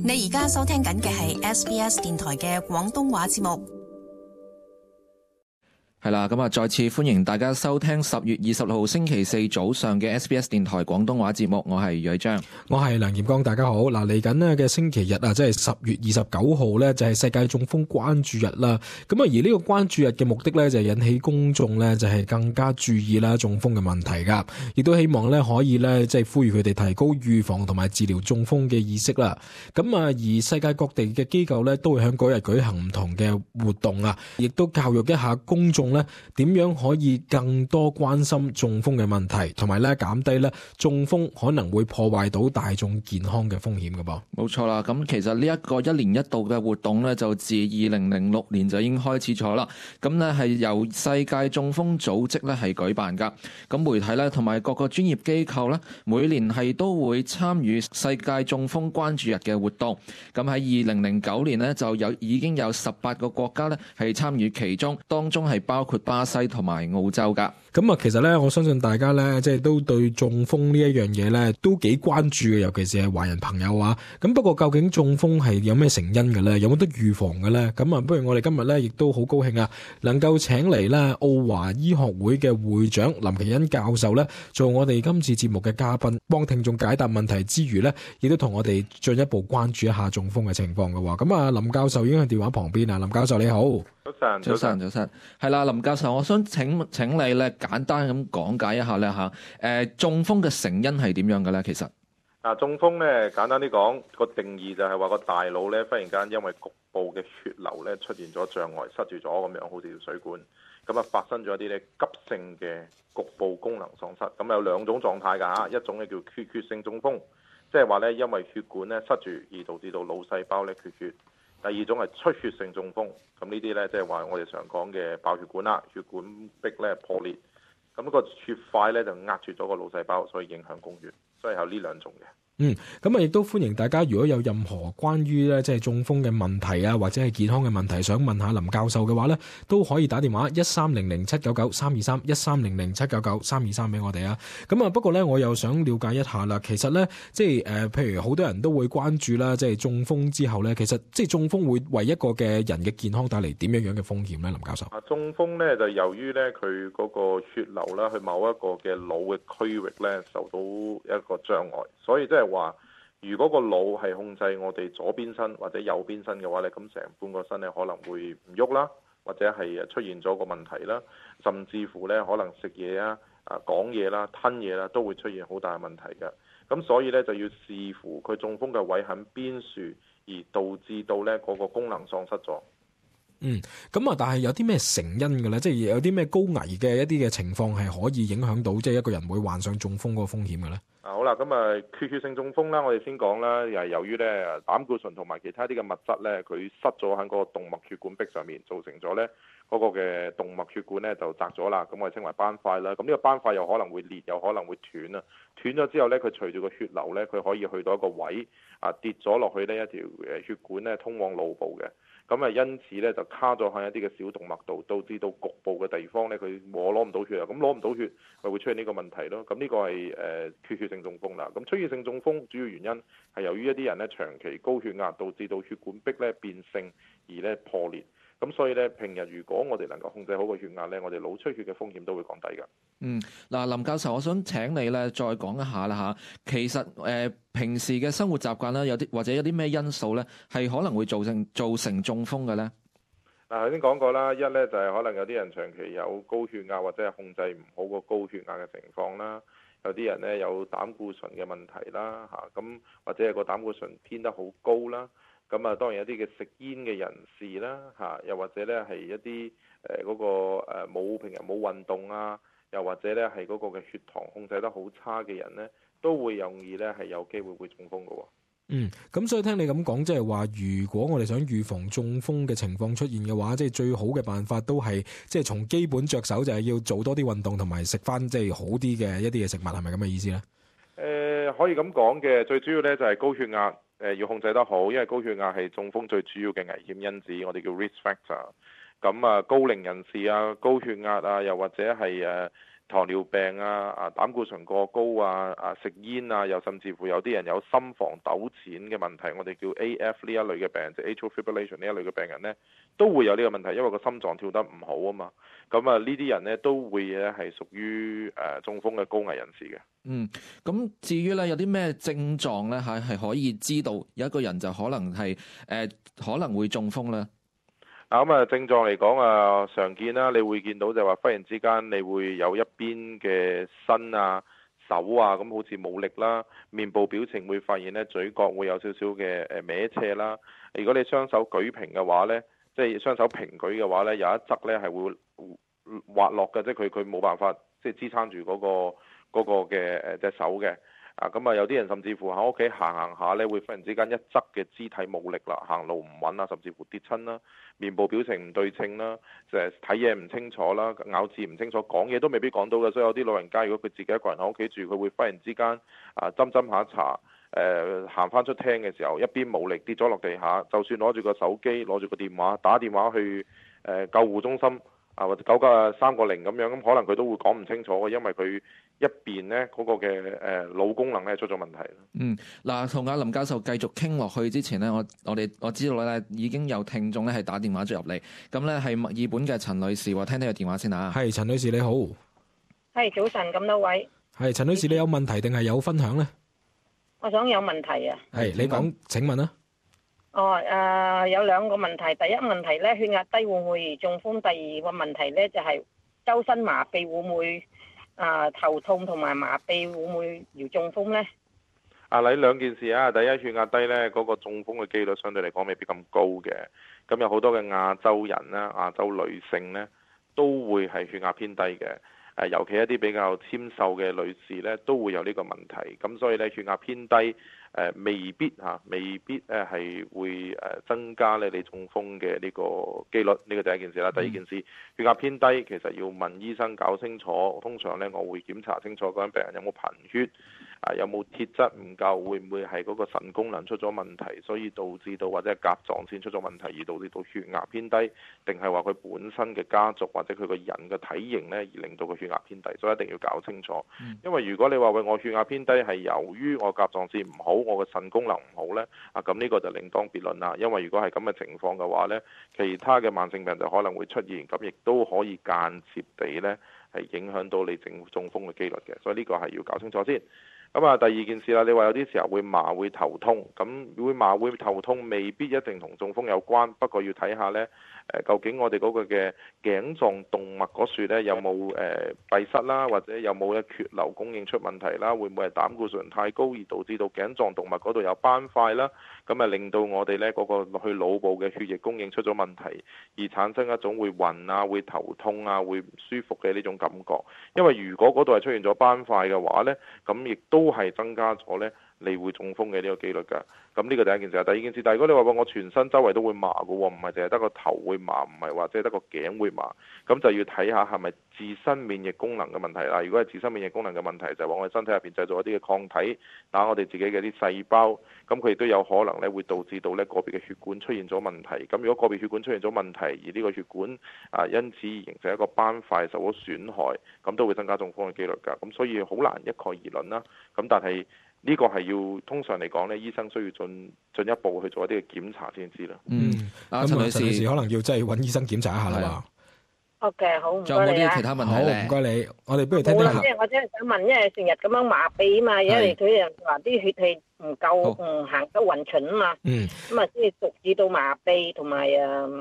你而家收聽緊嘅係 SBS 電台嘅廣東話節目。 係啦，咁啊，再次歡迎大家收聽10月26號星期四早上嘅 SBS 電台廣東話節目，我係銳章， 我係梁炎光，大家好。嗱，嚟緊呢嘅星期日啊，即係10月29號呢，就係世界中風關注日啦。咁啊，而呢個關注日嘅目的呢，就係引起公眾呢，就係更加注意啦中風嘅問題噶，亦都希望呢，可以呢，即係呼籲佢哋提高預防同埋治療中風嘅意識啦。咁啊，而世界各地嘅機構呢，都會喺嗰日舉行唔同嘅活動啊，亦都教育一下公眾咧點樣可以更多關心中風嘅問題，同埋咧減低咧中風可能會破壞到大眾健康嘅風險㗎噃。 冇錯啦，咁其實呢一個一年一度嘅活動咧，就自2006年就已經開始咗啦。咁咧係由世界中風組織咧係舉辦㗎。咁媒體咧同埋各個專業機構咧，每年係都會參與世界中風關注日嘅活動。咁喺2009年咧就已經有18個國家咧係參與其中，當中係包括巴西同埋澳洲噶。 咁啊，其實咧，我相信大家咧，即係都對中風呢一樣嘢咧，都幾關注嘅，尤其是係華人朋友啊。咁不過究竟中風係有咩成因嘅咧？有冇得預防嘅咧？咁啊，不如我哋今日咧，亦都好高興啊，能夠請嚟咧澳華醫學會嘅會長林奇恩教授咧，做我哋今次節目嘅嘉賓，幫聽眾解答問題之餘咧，亦都同我哋進一步關注一下中風嘅情況嘅喎。咁啊，林教授已經喺電話旁邊啊，林教授你好。 早晨，係啦，林教授，我想請你咧簡單咁講解一下咧嚇，中風嘅成因係點樣嘅咧？其實中風咧簡單啲講個定義就係話個大腦咧忽然間因為局部嘅血流咧出現咗障礙，塞住咗咁樣，好似條水管咁啊，發生咗一啲咧急性嘅局部功能喪失。咁有兩種狀態㗎嚇，一種咧叫缺血性中風，即係話咧因為血管咧塞住而導致到腦細胞咧缺血。第二種係出血性中風，咁呢啲咧即係話我哋常講嘅爆血管啦，血管壁咧破裂，咁個血塊咧就壓住咗個腦細胞，所以影響供血，所以有呢兩種嘅。 咁啊，亦都歡迎大家，如果有任何關於咧即係中風嘅問題啊，或者係健康嘅問題，想問下林教授嘅話咧，都可以打電話1300-799-323 1300-799-323俾我哋啊。咁啊，不過咧我又想了解一下啦，其實咧即係譬如好多人都會關注啦，即係中風之後咧，其實即係中風會為一個嘅人嘅健康帶嚟點樣嘅風險咧？林教授， 中風咧就由於咧佢嗰個血流啦，去某一個嘅腦嘅區域咧受到一個障礙，所以即係話，如果個腦係控制我哋左邊身或者右邊身嘅話咧，咁成半個身咧可能會唔喐啦，或者係出現咗個問題啦，甚至乎咧可能食嘢啊、講嘢啦、吞嘢啦，都會出現好大嘅問題嘅。咁所以咧就要視乎佢中風嘅位喺邊處，而導致到咧嗰個功能喪失咗。 咁啊，但係有啲咩成因嘅咧？即係有啲咩高危嘅一啲嘅情況係可以影響到即係一個人會患上中風嗰個風險嘅咧？ 好啦，咁啊，缺血性中風啦，我哋先講啦，又係由於咧膽固醇同埋其他啲嘅物質咧，佢塞咗喺嗰個動脈血管壁上面，造成咗咧嗰個嘅動脈血管咧就窄咗啦，咁我哋稱為斑塊啦。咁呢個斑塊有可能會裂，有可能會斷啊。斷咗之後咧，佢隨住個血流咧，佢可以去到一個位跌咗落去呢一條血管咧通往腦部嘅。咁啊，因此咧就卡咗喺一啲嘅小動脈度，導致到局部嘅地方咧，我攞唔到血啊，咁攞唔到血，咪會出現呢個問題咯。咁呢個係缺血性中風啦。咁出血性中風主要原因係由於一啲人咧長期高血壓，導致到血管壁咧變性而咧破裂。咁所以咧，平日如果我哋能夠控制好個血壓咧，我哋腦出血嘅風險都會降低㗎。 林教授，我想請你咧再講一下啦嚇。其實平時嘅生活習慣啦，有啲或者有啲咩因素咧，係可能會造成中風嘅咧？ 頭先講過啦，一咧就係可能有啲人長期有高血壓或者係控制唔好個高血壓嘅情況啦。有啲人咧有膽固醇嘅問題啦咁或者係個膽固醇偏得好高啦。咁當然有啲嘅食煙嘅人士啦又或者咧係一啲嗰個平日冇運動啊，又或者咧係嗰個嘅血糖控制得好差嘅人咧，都會容易咧係有機會會中風㗎喎。 咁所以聽你咁講，即係話如果我哋想預防中風嘅情況出現嘅話，即係最好嘅辦法都係即係從基本着手，就係要做多啲運動同埋食翻即係好啲嘅一啲嘅食物，係咪咁嘅意思咧？ 可以咁講嘅，最主要咧就係高血壓要控制得好，因為高血壓係中風最主要嘅危險因子，我哋叫 risk factor。咁高齡人士啊、高血壓啊，又或者係糖尿病膽固醇過高食煙又甚至乎有啲人有心房糾纏嘅問題，我哋叫 AF 呢一類嘅病人，即係 atrial fibrillation 呢一類嘅病人呢，都會有呢個問題，因為個心臟跳得唔好啊嘛。咁呢啲人呢，都會咧係屬於中風嘅高危人士嘅。 咁至於咧有啲咩症狀咧係可以知道有一個人就可能係可能會中風咧？ 症狀嚟講常見啦，你會見到就話忽然之間你會有一邊嘅身手咁好似冇力啦，面部表情會發現咧嘴角會有少少嘅歪斜啦。如果你雙手舉平嘅話咧，即係雙手平舉嘅話咧，有一側咧係會滑落嘅，即係佢冇辦法即係支撐住嗰個嘅隻手嘅。有啲人甚至乎喺屋企行下咧，會忽然之間一側嘅肢體冇力啦，行路唔穩甚至乎跌親啦，面部表情唔對稱啦，就係睇嘢唔清楚啦，咬字唔清楚，講嘢都未必講到嘅。所以有啲老人家如果佢自己一個人喺屋企住，佢會忽然之間斟下茶，行翻出廳嘅時候，一邊冇力跌咗落地下，就算攞住個手機攞住個電話打電話去救護中心或者99310咁樣，咁可能佢都會講唔清楚嘅，因為佢一邊咧嗰個嘅腦功能咧出咗問題。 同阿林教授繼續傾落去之前咧，我知道咧已經有聽眾咧係打電話咗入嚟，咁咧係墨爾本嘅陳女士，聽聽個電話先啊。 係陳女士你好。 係早晨，咁多位。係陳女士，你有問題定係有分享咧？ 我想有問題啊。 係你講，請問啊。 有兩個問題。第一問題咧，血壓低會唔會中風？第二個問題咧就係周身麻痹會唔會頭痛同埋麻痹會唔會要中風咧？ 你兩件事啊。第一，血壓低咧，嗰個中風嘅機率相對嚟講未必咁高嘅。咁有好多嘅亞洲人啦、亞洲女性咧，都會係血壓偏低嘅。尤其一啲比較纖瘦嘅女士咧，都會有呢個問題。咁所以咧，血壓偏低未必係會增加咧你中風嘅呢個機率。呢個第一件事啦。第二件事，血壓偏低其實要問醫生搞清楚。通常咧，我會檢查清楚嗰陣病人有冇貧血，有冇鐵質唔夠，會唔會係嗰個腎功能出咗問題，所以導致到或者係甲狀腺出咗問題而導致到血壓偏低，定係話佢本身嘅家族或者佢個人嘅體型咧而令到個血壓偏低，所以一定要搞清楚。因為如果你話喂，我血壓偏低係由於我甲狀腺唔好，我嘅腎功能唔好咧，咁呢個就另當別論啦。因為如果係咁嘅情況嘅話咧，其他嘅慢性病就可能會出現，咁亦都可以間接地咧係影響到你中風嘅機率嘅，所以呢個係要搞清楚先。第二件事啦，你話有啲時候會麻會頭痛，咁會麻會頭痛未必一定同中風有關，不過要睇下呢，究竟我哋嗰個嘅頸狀動脈嗰處呢有冇閉塞啦，或者有冇血流供應出問題啦，會唔會係膽固醇太高而導致到頸狀動脈嗰度有斑塊啦，咁令到我哋呢嗰個去腦部嘅血液供應出咗問題，而產生一種會暈會頭痛會唔舒服嘅呢種感覺。因為如果嗰度係出現咗斑塊嘅話呢，咁亦都係增加咗呢你會中風嘅呢個機率㗎。咁呢個第一件事。第二件事，但係如果你話我全身周圍都會麻嘅喎，唔係淨係得個頭會麻，唔係話即係得個頸會麻，咁就要睇下係咪自身免疫功能嘅問題啦。如果係自身免疫功能嘅問題，就係話我哋身體入邊製造一啲嘅抗體，打我哋自己嘅啲細胞，咁佢亦都有可能咧會導致到呢個別嘅血管出現咗問題。咁如果個別血管出現咗問題，而呢個血管因此而形成一個斑塊受咗損害，咁都會增加中風嘅機率㗎。咁所以好難一概而論啦。咁但係呢個係要通常嚟講咧，醫生需要進一步去做一啲嘅檢查先知啦。 陳女士可能要真係揾醫生檢查一下啦嘛。 OK， 好，唔該你啊。 仲有冇啲其他問題咧？ 唔該你，我哋不如聽聽。 我真係想問，因為成日咁樣麻痹啊嘛，因為佢又話啲血氣唔夠，唔行得勻循啊嘛。咁先至導致到麻痹同埋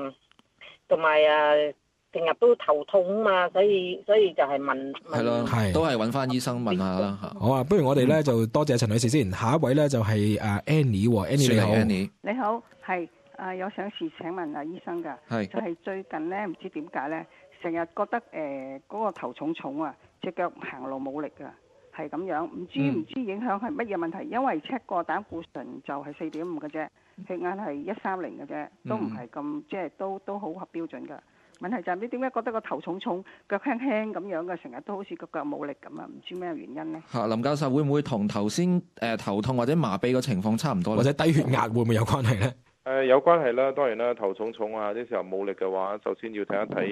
成日都頭痛啊嘛，所以就係問。 係咯，都係揾翻醫生問下啦嚇。 好啊，不如我哋咧就多謝陳女士先。下一位咧就係Annie。Annie 你好。 你好，係有想事請問醫生㗎。係。就係最近咧，唔知點解咧，成日覺得嗰個頭重重啊，隻腳行路冇力㗎，係咁樣，唔知影響係乜嘢問題？因為 check 過膽固醇就係4.5嘅啫，血壓係130嘅啫，都唔係咁即係都好合標準㗎。問題就係你點解覺得個頭重重、腳輕輕咁樣嘅，成日都好似個腳冇力咁啊？唔知咩原因呢？ 林教授會唔會同頭先頭痛或者麻痹嘅情況差唔多，或者低血壓會唔會有關係呢？ 有關係啦，當然啦，頭重重啲時候冇力嘅話，首先要睇一睇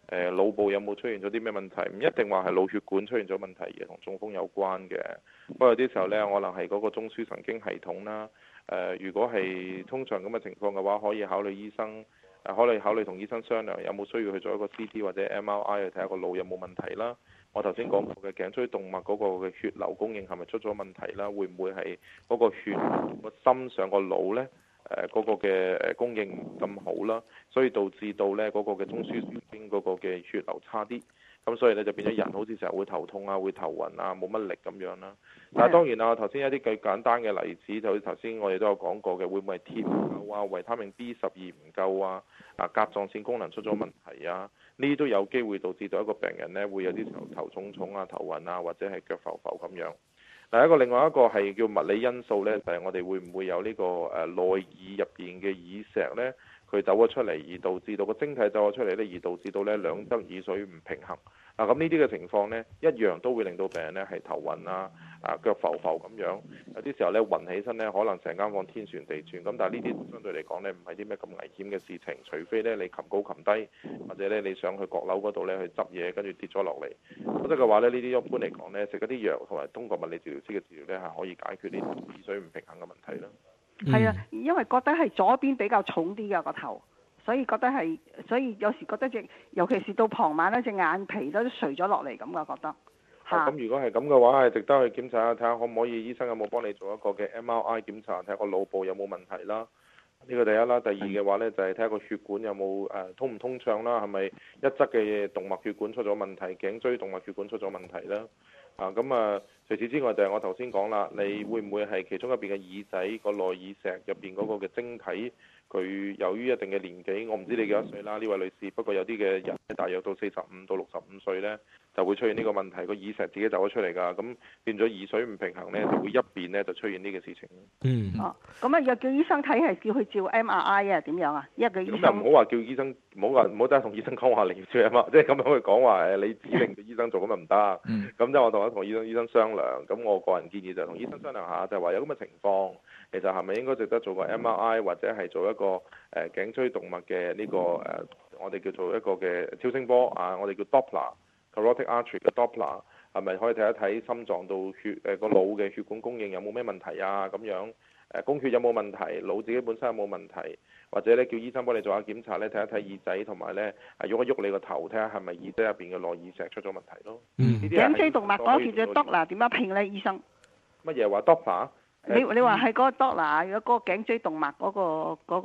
腦部有冇出現咗啲咩問題？唔一定話係腦血管出現咗問題而同中風有關嘅。不過有啲時候呢，可能係嗰個中樞神經系統啦。如果係通常咁嘅情況嘅話，可以考慮醫生，考慮同醫生商量有冇需要去做一個 CT 或者 MRI 去睇下個腦有冇問題啦。我頭先講過嘅頸椎動脈嗰個嘅血流供應係咪出咗問題啦？會唔會係嗰個血個心上個腦呢？嗰個嘅供應唔咁好啦，所以導致到呢嗰個嘅中樞神經嗰個嘅血流差啲，咁所以呢就變咗人好似成日會頭痛啊、會頭暈啊、冇乜力咁樣啦。但係當然啦，頭先一啲最簡單嘅例子，就好似頭先我哋都有講過嘅，會唔會係鐵唔夠啊、維他命 B12唔夠啊、甲狀腺功能出咗問題啊？呢啲都有機會導致到一個病人呢會有啲時候頭重重啊、頭暈啊，或者係腳浮浮咁樣。另外一個係叫物理因素呢，就係我哋會唔會有呢個內耳入邊嘅耳石呢？佢走咗出嚟，而導致到個晶體走咗出嚟呢，而導致到呢兩側耳水唔平衡。咁呢啲嘅情況呢，一樣都會令到病人呢係頭暈啊、腳浮浮咁樣。有啲時候呢，暈起身呢，可能成間房天旋地轉。咁但係呢啲相對嚟講呢，唔係啲咩咁危險嘅事情，除非呢你擒高擒低，或者呢你上去閣樓嗰度呢去執嘢，跟住跌咗落嚟。否則嘅話呢，呢啲一般嚟講呢，食一啲藥同埋通過物理治療師嘅治療呢，係可以解決呢啲耳水唔平衡嘅問題啦。 係啊，因為覺得係左邊比較重啲嘅個頭，所以有時覺得尤其是到傍晚呢，隻眼皮都垂咗落嚟咁嘅覺得。 咁如果係咁嘅話，係值得去檢查下，睇下可唔可以醫生有冇幫你做一個嘅 MRI 檢查，睇下個腦部有冇問題啦。呢個第一啦，第二嘅話呢，就係睇下個血管有冇通唔通暢啦，係咪一側嘅動脈血管出咗問題，頸椎動脈血管出咗問題啦。除此之外就係我頭先講啦，你會唔會係其中一邊嘅耳仔個內耳石入邊嗰個嘅晶體，佢由於一定嘅年紀，我唔知你幾多歲啦，呢位女士，不過有啲嘅人大約到45到65歲呢，就會出現呢個問題，個耳石自己走咗出嚟㗎，咁變咗耳水唔平衡呢，就會一邊呢就出現呢個事情。 咁又叫醫生睇係叫佢照 MRI 啊？點樣啊？因為個醫生咁又唔好話叫醫生，唔好真係同醫生講話你要照 MRI，即係咁樣去講話你指令個醫生做咁又唔得。咁即係我同醫生商量，咁我個人建議就係同醫生商量下，就係話有咁嘅情況，其實係咪應該值得做個 MRI 或者係做一個頸椎動脈嘅呢個我哋叫做一個嘅超聲波我哋叫 Doppler。Carotid artery 嘅 Doppler 係咪可以睇一睇心臟到血個腦嘅血管供應有冇咩問題啊？咁樣供血有冇問題？腦自己本身有冇問題？或者咧叫醫生幫你做下檢查咧，睇一睇耳仔同埋咧喐一喐你個頭，睇下係咪耳仔入邊嘅內耳石出咗問題咯。 頸椎動脈嗰條叫 Doppler 點樣拼咧？醫生乜嘢話 Doppler？ 你話係嗰個 Doppler，如果嗰個頸椎動脈嗰個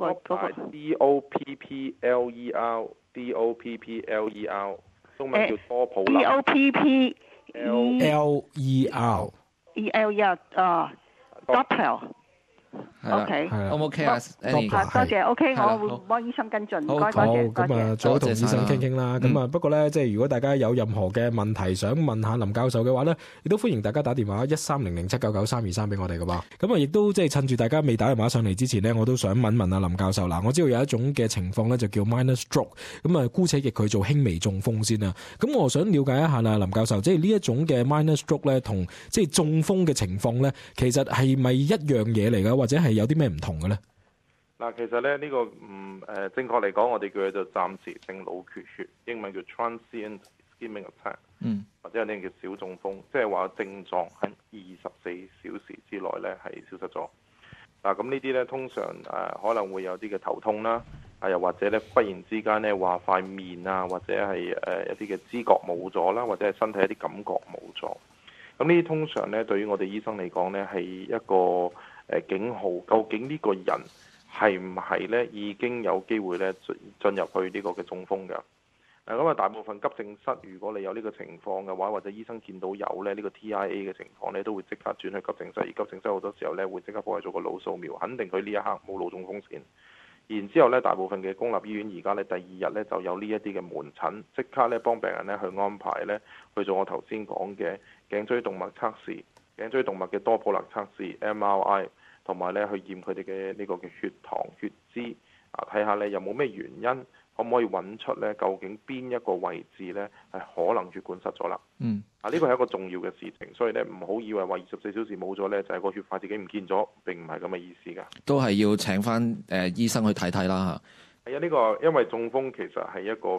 Doppler，中文叫多普勒。 Doppler。 OK，好唔好 OK 啊？ 多謝 OK，我會幫醫生跟進。唔該，多謝。 咁早同醫生傾傾啦。咁不過咧，即係如果大家有任何嘅問題想問下林教授嘅話咧，亦都歡迎大家打電話1300799323俾我哋噶噃。咁亦都即係趁住大家未打電話上嚟之前呢，我都想問下林教授嗱。我知道有一種嘅情況咧，就叫 minor stroke， 咁姑且譯佢做輕微中風先啦。咁我想了解一下啦，林教授，即係呢一種嘅 minor stroke 咧，同即係中風嘅情況咧，其實係咪一樣嘢嚟噶？或者係有啲咩唔同嘅咧？ 其實咧呢個正確嚟講，我哋叫佢做暫時性腦缺血，英文叫 transient ischemic attack，或者有啲叫小中風，即係話症狀喺24小時之內咧係消失咗。咁呢啲咧通常可能會有啲嘅頭痛啦，又或者咧忽然之間咧話塊面啊，或者係一啲嘅知覺冇咗啦，或者係身體一啲感覺冇咗。咁呢啲通常咧對於我哋醫生嚟講咧係一個警號，究竟呢個人係唔係咧已經有機會咧進入去呢個嘅中風㗎？咁大部分急症室如果你有呢個情況嘅話，或者醫生見到有咧呢個 TIA 嘅情況咧，都會即刻轉去急症室。而急症室好多時候咧會即刻幫佢做個腦掃描，肯定佢呢一刻冇腦中風險。然之後咧，大部分嘅公立醫院而家咧第二日咧就有呢一啲嘅門診，即刻咧幫病人咧去安排咧去做我頭先講嘅頸椎動脈測試、頸椎動脈嘅多普勒測試 MRI。同埋咧去驗佢哋嘅呢個嘅血糖、血脂睇下咧有冇咩原因，可唔可以揾出咧究竟邊一個位置咧係可能血管塞咗啦？呢個係一個重要嘅事情，所以咧唔好以為話24小時冇咗咧就係個血塊自己唔見咗，並唔係咁嘅意思㗎。 都係要請翻醫生去睇睇啦嚇。 係啊，呢個因為中風其實係一個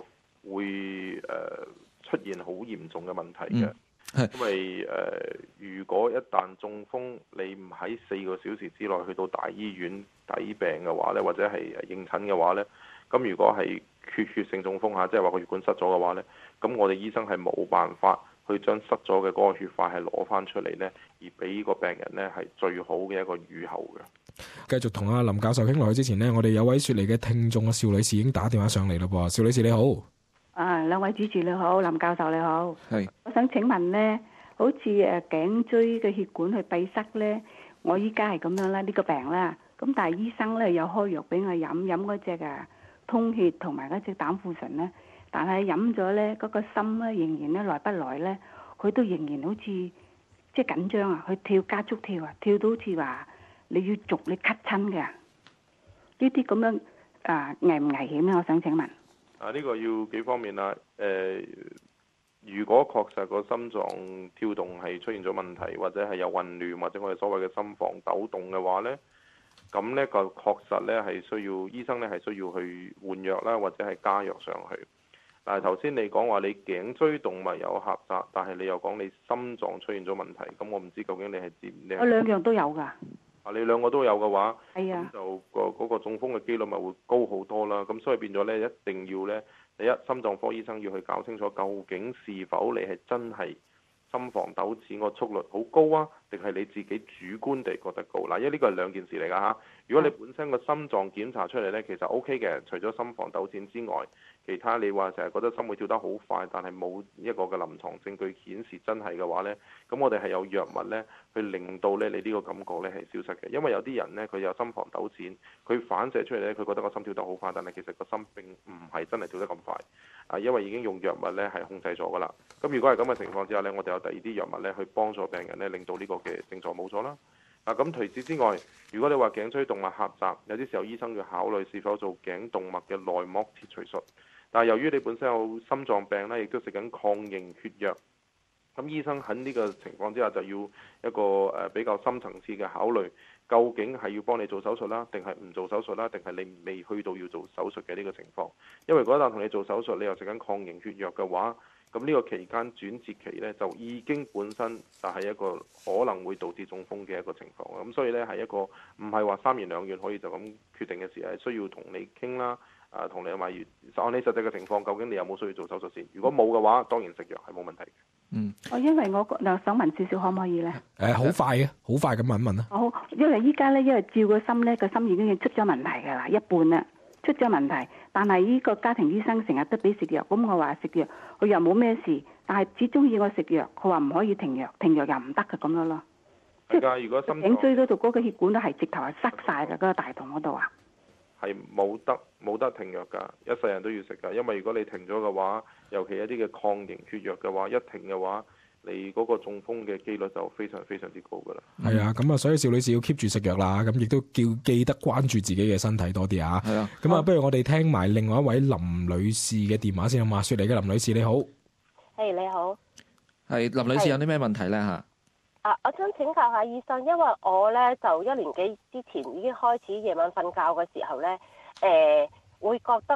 會出現好嚴重嘅問題嘅。因為如果一旦中風，你唔喺4個小時之內去到大醫院睇病嘅話呢，或者係應診嘅話呢，咁如果係缺血性中風即係話個血管塞咗嘅話呢，咁我哋醫生係冇辦法去將塞咗嘅嗰個血塊係攞翻出嚟呢，而俾個病人呢係最好嘅一個預後嘅。 繼續同阿林教授傾落去之前呢，我哋有位雪梨嘅聽眾邵女士已經打電話上嚟咯噃。邵女士你好。 兩位主持你好，林教授你好。 係。 我想請問呢，好似頸椎嘅血管去閉塞呢，我依家係咁樣啦，呢個病啦，咁但係醫生呢有開藥俾我飲嗰隻通血同埋嗰隻膽固醇呢，但係飲咗呢，嗰個心呢仍然呢，耐不耐呢，佢都仍然好似即係緊張啊，佢加速跳啊，跳到好似話你要逐你咳親嘅，呢啲咁樣危唔危險呢？我想請問。 呢個要幾方面啦。如果確實個心臟跳動係出現咗問題，或者係有混亂，或者我哋所謂嘅心房抖動嘅話呢，咁呢個確實呢係需要醫生呢係需要去換藥啦，或者係加藥上去。但係頭先你講話你頸椎動脈有狹窄，但係你又講你心臟出現咗問題，咁我唔知究竟你係知唔知？ 我兩樣都有㗎。 你兩個都有嘅話， 咁就嗰個中風嘅機率咪會高好多啦。咁所以變咗呢，一定要呢，第一心臟科醫生要去搞清楚，究竟是否你係真係心房抖顫個速率好高啊，定係你自己主觀地覺得高嗱？因為呢個係兩件事嚟㗎嚇。如果你本身個心臟檢查出嚟呢，其實 OK 嘅，除咗心房抖顫之外，其他你話成日覺得心會跳得好快，但係冇一個嘅臨床證據顯示真係嘅話呢，咁我哋係有藥物呢去令到呢你呢個感覺呢係消失嘅。因為有啲人呢，佢有心房抖顫，佢反射出嚟呢，佢覺得個心跳得好快，但係其實個心並唔係真係跳得咁快，因為已經用藥物呢係控制咗㗎啦。咁如果係咁嘅情況之下呢，我哋有第二啲藥物呢去幫助病人呢，令到呢個嘅症狀冇咗啦。咁除此之外，如果你話頸椎動脈狹窄，有啲時候醫生要考慮是否做頸動脈嘅內膜切除術。但係由於你本身有心臟病呢，亦都食緊抗凝血藥，咁醫生喺呢個情況之下就要一個比較深層次嘅考慮，究竟係要幫你做手術啦，定係唔做手術啦，定係你未去到要做手術嘅呢個情況。因為嗰一旦同你做手術，你又食緊抗凝血藥嘅話，咁呢個期間轉折期呢，就已經本身就係一個可能會導致中風嘅一個情況。咁所以呢，係一個唔係話三言兩語可以就咁決定嘅事，係需要同你傾啦，同你咪按你實際嘅情況，究竟你有冇需要做手術先？如果冇嘅話，當然食藥係冇問題嘅。 因為我想問少少可唔可以呢？ 好快嘅，好快咁問一問啦。 好，因為依家呢，因為照個心呢，個心已經出咗問題㗎啦，一半啦。出咗問題，但係呢個家庭醫生成日都俾食藥，咁我話食藥，佢又冇咩事，但係只中意我食藥，佢話唔可以停藥，停藥又唔得嘅咁樣咯。即係如果心頸椎嗰度嗰個血管都係直頭係塞晒嘅，嗰個大動嗰度啊， 係冇得停藥㗎，一世人都要食㗎。因為如果你停咗嘅話，尤其一啲嘅抗凝血藥嘅話，一停嘅話，你嗰個中風嘅機率就非常非常之高㗎啦。 係啊，咁啊，所以邵女士要 keep 住食藥啦，咁亦都記得關注自己嘅身體多啲啊。係啊，咁啊，不如我哋聽埋另外一位林女士嘅電話先好嘛？雪梨嘅林女士你好。 你好。 係林女士有啲咩問題咧嚇？ 我想請教下醫生，因為我咧就1年幾之前已經開始夜晚瞓覺嘅時候咧，會覺得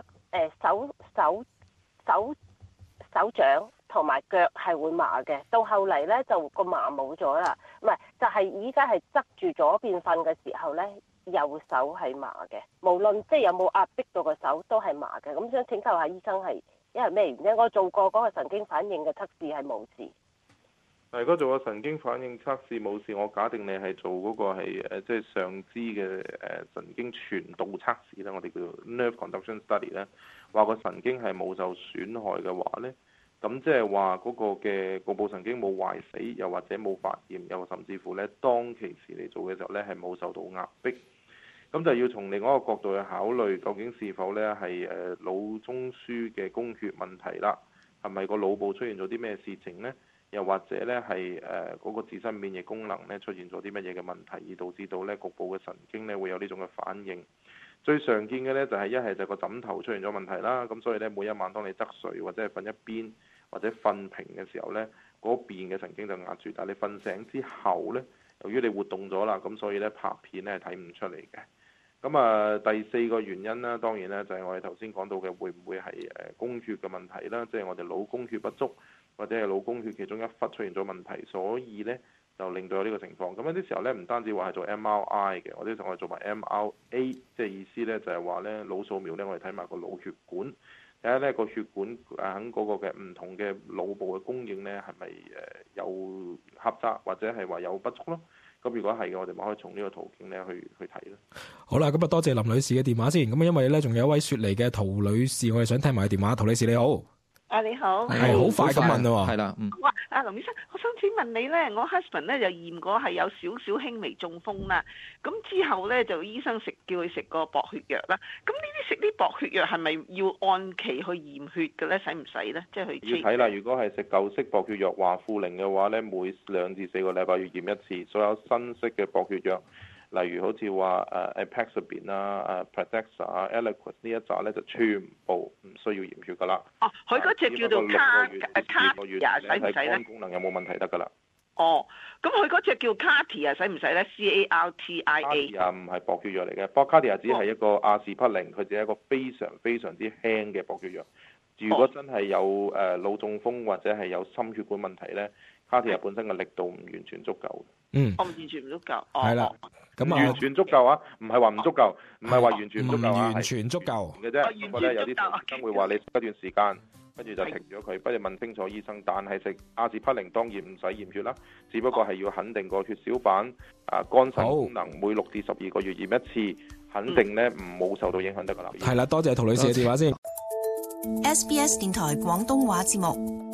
手掌同埋腳係會麻嘅，到後嚟咧就個麻冇咗啦，唔係就係依家係側住左邊瞓嘅時候咧，右手係麻嘅，無論即係有冇壓迫到個手都係麻嘅。咁想請教下醫生係因為咩原因？我做過嗰個神經反應嘅測試係冇事。 如果做個神經反應測試冇事，我假定你係做嗰個係即係上肢嘅神經傳導測試啦，我哋叫做 nerve conduction study 咧，話個神經係冇受損害嘅話咧，咁即係話嗰個嘅局部神經冇壞死，又或者冇發炎，又甚至乎咧當其時嚟做嘅時候咧係冇受到壓迫，咁就要從另外一個角度去考慮，究竟是否咧係腦中樞嘅供血問題啦，係咪個腦部出現咗啲咩事情呢？又或者咧係嗰個自身免疫功能咧出現咗啲乜嘢嘅問題，而導致到咧局部嘅神經咧會有呢種嘅反應。最常見嘅咧就係一係就個枕頭出現咗問題啦，咁所以咧每一晚當你側睡或者係瞓一邊或者瞓平嘅時候咧，嗰邊嘅神經就壓住，但係你瞓醒之後咧，由於你活動咗啦，咁所以咧拍片咧係睇唔出嚟嘅。 咁第四個原因啦，當然咧就係我哋頭先講到嘅，會唔會係供血嘅問題啦？即係我哋腦供血不足，或者係腦供血其中一忽出現咗問題，所以咧就令到有呢個情況。咁有啲時候咧唔單止話係做 MRI 嘅，我哋仲係做埋 MRA，即係意思咧就係話咧腦掃描咧，我哋睇埋個腦血管，睇下咧個血管喺嗰個嘅唔同嘅腦部嘅供應咧係咪有狹窄或者係話有不足咯？咁如果係嘅，我哋咪可以從呢個途徑咧去睇咯。 好啦，咁多謝林女士嘅電話先。咁因為咧仲有一位雪梨嘅陶女士，我哋想聽埋電話。陶女士你好。 你好， 係好快咁問喎，係啦， 哇，林醫生，我想請問你咧，我 husband 咧就驗過係有少少輕微中風啦，咁之後咧就醫生叫佢食個薄血藥啦，咁呢啲食啲薄血藥係咪要按期去驗血嘅咧？使唔使咧？即係去要睇啦。如果係食舊式薄血藥華富靈嘅話咧，每2至4個禮拜要驗一次，所有新式嘅薄血藥。例如好似話Apixaban 啊、Pradaxa 啊、Eliquis 呢一紮咧就全部唔需要驗血噶啦。 哦，佢嗰隻叫做Cartia，使唔使咧？ 肝功能有冇問題得噶啦？ 哦，咁佢嗰隻叫 Cartia，使唔使咧 ？Cartia 唔係薄血藥嚟嘅，Cartia 只係一個阿士匹靈，佢只係一個非常非常之輕嘅薄血藥。如果真係有腦中風或者係有心血管問題咧，Cartia本身嘅力度唔完全足夠。 我完全唔足夠。 係啦。咁完全足夠啊！唔係話唔足夠，唔係話完全唔足夠啊， 完全足夠嘅啫。不過咧，有啲醫生會話你食一段時間，跟住就停咗佢，不如問清楚醫生。但係食阿士匹靈當然唔使驗血啦，只不過係要肯定個血小板肝腎功能每6至12個月驗一次，肯定咧唔冇受到影響得㗎啦。 係啦，多謝陶女士嘅電話先。 SBS 電台廣東話節目。